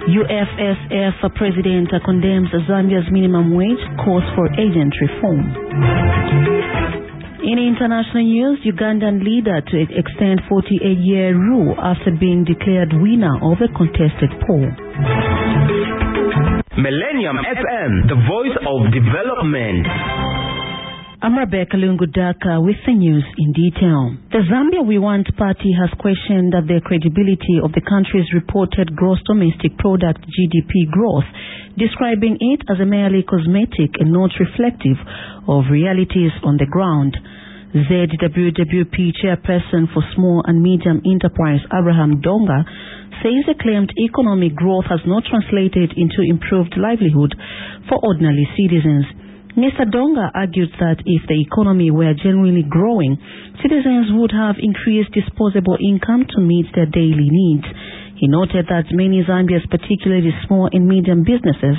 UFSF President condemns Zambia's minimum wage, calls for agent reform. In international news, Ugandan leader to extend 48-year rule after being declared winner of a contested poll. Millennium FM, the voice of development. I'm Rebecca Lungudaka with the news in detail. The Zambia We Want party has questioned the credibility of the country's reported gross domestic product GDP growth, describing it as a merely cosmetic and not reflective of realities on the ground. ZWWP chairperson for Small and Medium Enterprise Abraham Donga says the claimed economic growth has not translated into improved livelihood for ordinary citizens. Mr. Donga argued that if the economy were genuinely growing, citizens would have increased disposable income to meet their daily needs. He noted that many Zambians, particularly small and medium businesses,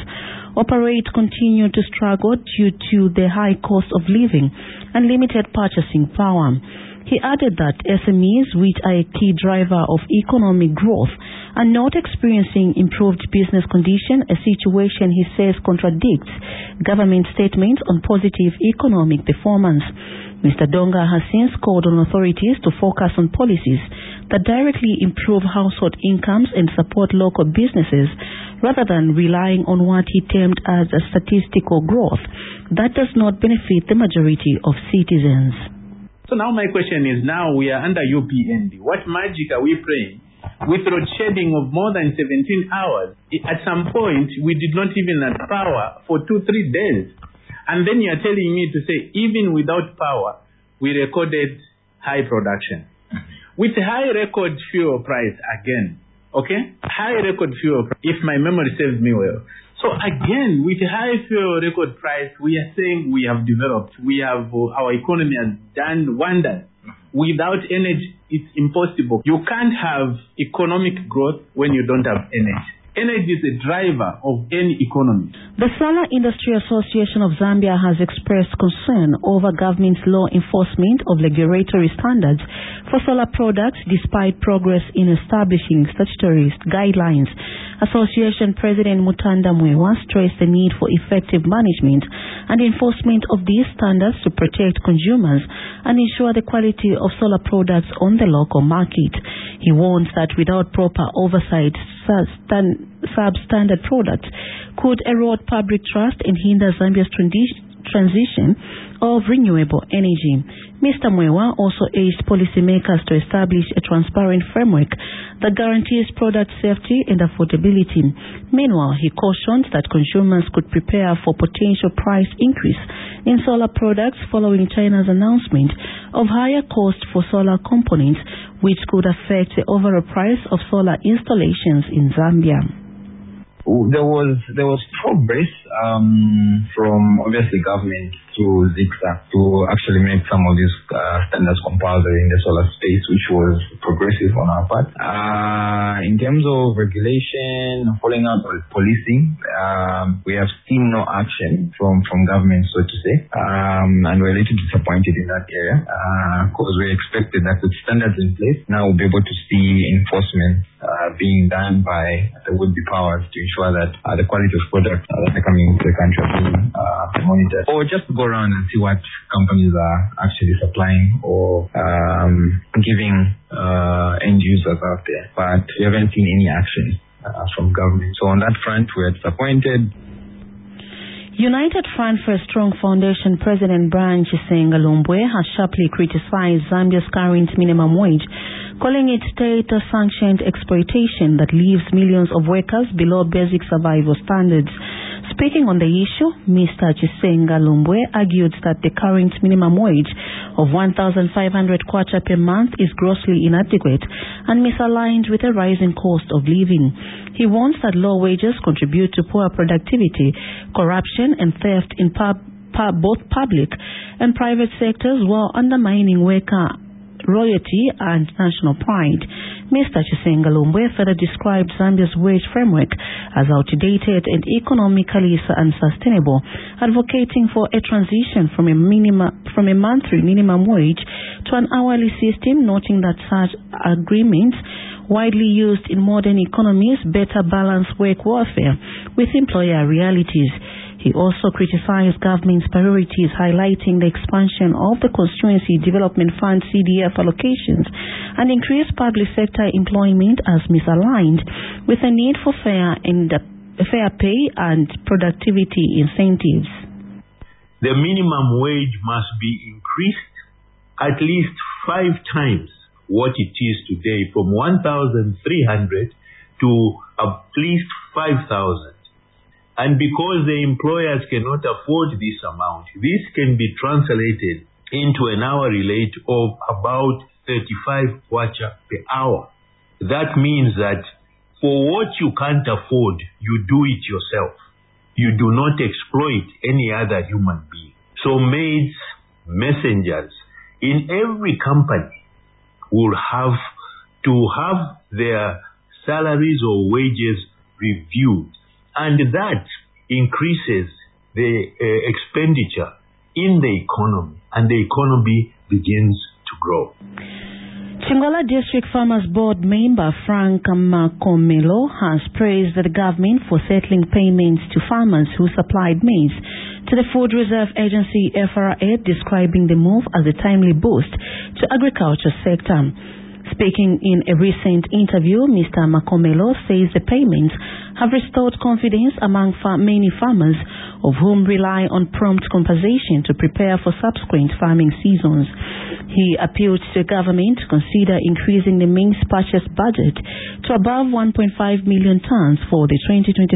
continue to struggle due to the high cost of living and limited purchasing power. He added that SMEs, which are a key driver of economic growth, are not experiencing improved business condition, a situation he says contradicts government statements on positive economic performance. Mr. Donga has since called on authorities to focus on policies that directly improve household incomes and support local businesses rather than relying on what he termed as a statistical growth that does not benefit the majority of citizens. So now my question is, now we are under UPND. What magic are we playing with load shedding of more than 17 hours? At some point, we did not even have power for 2-3 days. And then you are telling me to say, even without power, we recorded high production. With high record fuel price again, okay? High record fuel price, if my memory serves me well. So again, with high fuel record price, we are saying we have developed. Our economy has done wonders. Without energy, it's impossible. You can't have economic growth when you don't have energy. Energy is a driver of any economy. The Solar Industry Association of Zambia has expressed concern over government's law enforcement of regulatory standards for solar products despite progress in establishing statutory guidelines. Association President Mutanda Mwewa stressed the need for effective management and enforcement of these standards to protect consumers and ensure the quality of solar products on the local market. He warns that without proper oversight, substandard products could erode public trust and hinder Zambia's transition of renewable energy. Mr. Mwewa also urged policymakers to establish a transparent framework that guarantees product safety and affordability. Meanwhile, he cautioned that consumers could prepare for potential price increase in solar products following China's announcement of higher cost for solar components, which could affect the overall price of solar installations in Zambia. There was progress from obviously government to ZICSA to actually make some of these standards compulsory in the solar space, which was progressive on our part. In terms of regulation, following up on policing, we have seen no action from government, so to say, and we're a little disappointed in that area because we expected that with standards in place, now we'll be able to see enforcement being done by the would-be powers to ensure that the quality of products that are coming into the country are being monitored. Or just to go around and see what companies are actually supplying or giving end users out there. But we haven't seen any action from government. So on that front, we are disappointed. United Front for a Strong Foundation President Brian Chisenga Lumbwe has sharply criticized Zambia's current minimum wage, calling it state-sanctioned exploitation that leaves millions of workers below basic survival standards. Speaking on the issue, Mr. Chisenga Lumbwe argued that the current minimum wage of 1,500 kwacha per month is grossly inadequate and misaligned with the rising cost of living. He warns that low wages contribute to poor productivity, corruption and theft in both public and private sectors while undermining worker loyalty and national pride. Mr. Chisenga Lumbwe further described Zambia's wage framework as outdated and economically unsustainable, advocating for a transition from a monthly minimum wage to an hourly system, noting that such agreements widely used in modern economies, better balance work warfare with employer realities. He also criticized government's priorities, highlighting the expansion of the Constituency Development Fund CDF allocations and increased public sector employment as misaligned with the need for fair pay and productivity incentives. The minimum wage must be increased at least 5 times what it is today, from 1,300 to at least 5,000. And because the employers cannot afford this amount, this can be translated into an hourly rate of about 35 kwacha per hour. That means that for what you can't afford, you do it yourself. You do not exploit any other human being. So maids, messengers, in every company will have to have their salaries or wages reviewed. And that increases the expenditure in the economy, and the economy begins to grow. Chingola District Farmers Board member Frank Makomelo has praised the government for settling payments to farmers who supplied maize to the Food Reserve Agency FRA, describing the move as a timely boost to agriculture sector. Speaking in a recent interview, Mr. Makomelo says the payments have restored confidence among many farmers, of whom rely on prompt compensation to prepare for subsequent farming seasons. He appealed to the government to consider increasing the maize purchase budget to above 1.5 million tons for the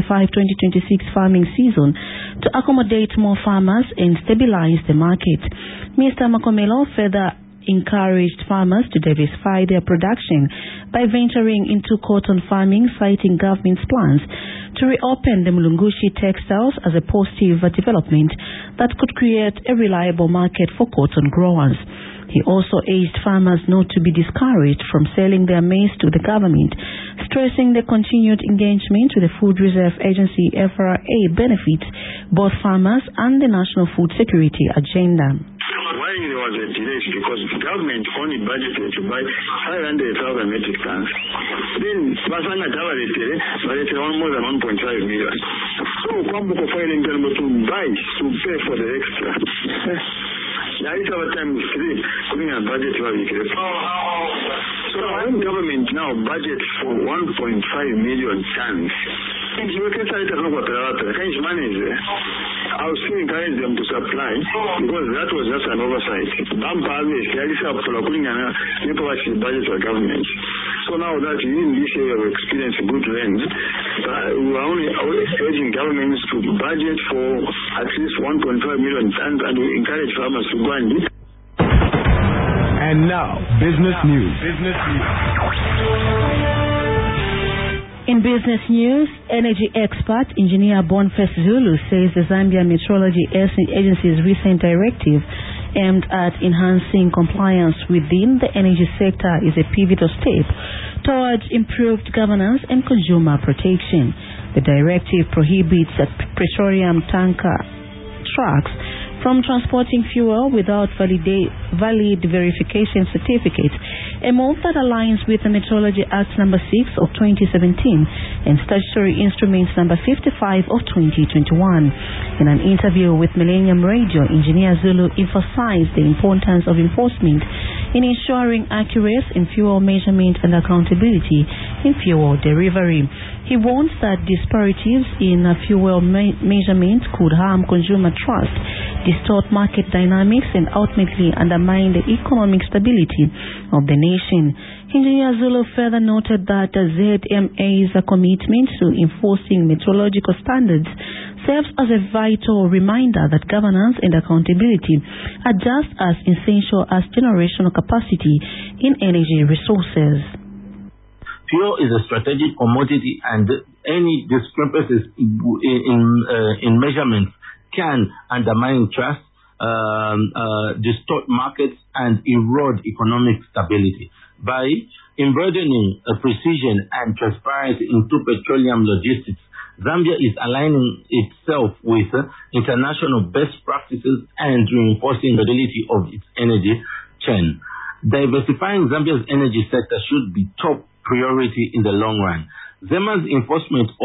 2025-2026 farming season to accommodate more farmers and stabilize the market. Mr. Makomelo further encouraged farmers to diversify their production by venturing into cotton farming, citing government's plans to reopen the Mulungushi textiles as a positive development that could create a reliable market for cotton growers. He also urged farmers not to be discouraged from selling their maize to the government, stressing the continued engagement with the Food Reserve Agency FRA benefits both farmers and the national food security agenda. Why there was a delay because the government only budgeted to buy 500,000 metric tons. Then Basanga budgeted more than 1.5 million. So Kwambuko filing to buy, to pay for the extra. Now it's our time to sleep, putting a budget for so our government now budget for 1.5 million tons. You can say that I was still encouraging them to supply because that was just an oversight. Budget for government. So now that in this area we experience a good trend, we are only urging governments to budget for at least 1.5 million tons, and we encourage farmers to go and do. And now, business news. In business news, energy expert engineer Boniface Zulu says the Zambia Meteorology Agency's recent directive aimed at enhancing compliance within the energy sector is a pivotal step towards improved governance and consumer protection. The directive prohibits petroleum tanker trucks from transporting fuel without valid verification certificates, a move that aligns with the Meteorology Act No. 6 of 2017 and Statutory Instruments No. 55 of 2021. In an interview with Millennium Radio, Engineer Zulu emphasized the importance of enforcement in ensuring accuracy in fuel measurement and accountability in fuel delivery. He warns that disparities in fuel measurement could harm consumer trust, distort market dynamics, and ultimately undermine the economic stability of the nation. Engineer Zulu further noted that ZMA's commitment to enforcing meteorological standards serves as a vital reminder that governance and accountability are just as essential as generational capacity in energy resources. Fuel is a strategic commodity, and any discrepancies in measurements can undermine trust, distort markets, and erode economic stability. By embodying precision and transparency into petroleum logistics, Zambia is aligning itself with international best practices and reinforcing the stability of its energy chain. Diversifying Zambia's energy sector should be top priority in the long run. ZEMA's enforcement